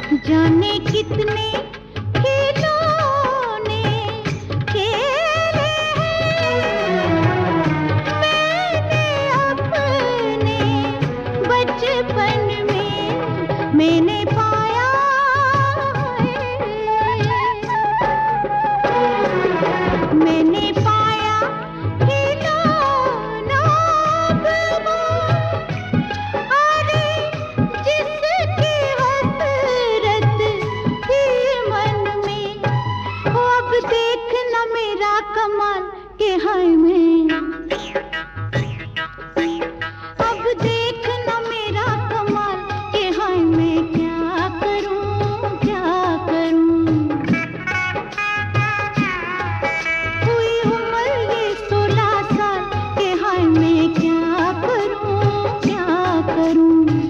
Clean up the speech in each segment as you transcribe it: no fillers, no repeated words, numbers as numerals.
जाने कितने खिलौने खेले हैं मैंने अपने बचपन में, मैंने पाया मैंने पाया खिलौना वो, अरे जिसकी हसरत थी मन में, वो अब देखना मेरा कमाल के हाय में, अब देखना मेरा कमाल के हाय में, क्या करूं क्या करूं। हुई उम्र ये 16 साल के हाय में, क्या करूं क्या करूं।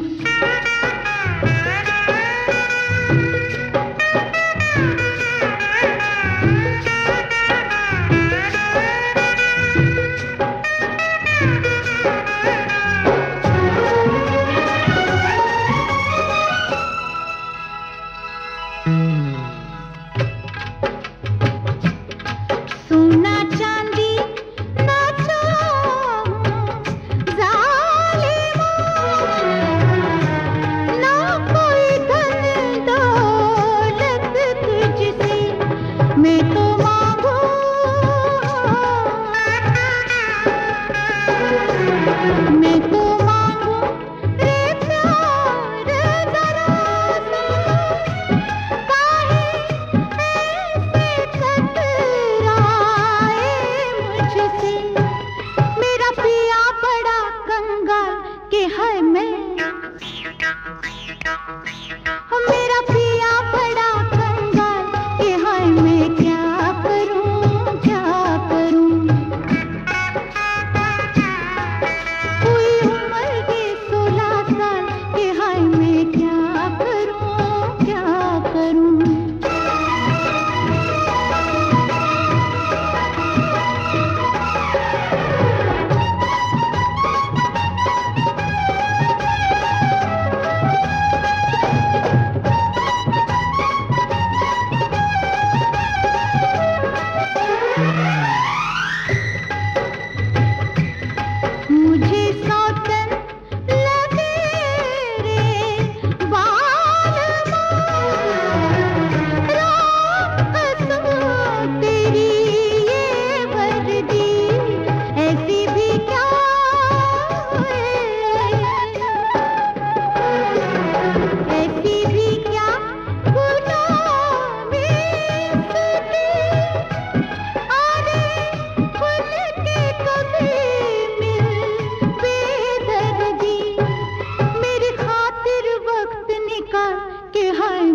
सोना चांदी ना चाहूं ज़ालिमा, ना कोई धन दौलत तुझसे मैं तो मांगू, मैं तो मांगू रे प्यार जरा सा, काहे ऐसे कतराए मुझसे। मेरा पिया बड़ा कंगाल के है मैं, मेरा पिया बड़ा कंगाल के है मैं, क्या करूं क्या करूं। हुई उम्र ये 16 साल के हाय में, क्या करूं क्या करूं। मुझे सौतन लगे रे बालमा, राम कसम तेरी ये वर्दी ऐसी भी क्या ऐसी भी क्या गुलामी इसकी, अरे खुल के कभी मिल बेदर्दी, मेरी खातिर वक्त निकाल के हाय